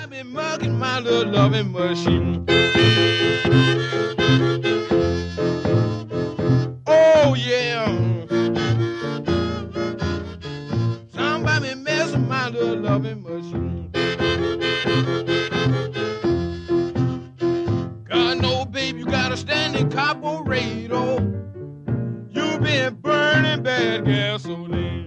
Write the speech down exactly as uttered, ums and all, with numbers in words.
Somebody mugging my little loving machine. Oh yeah. Somebody messing my little loving machine. God no, babe, you got a standing carburetor. You been burning bad gasoline.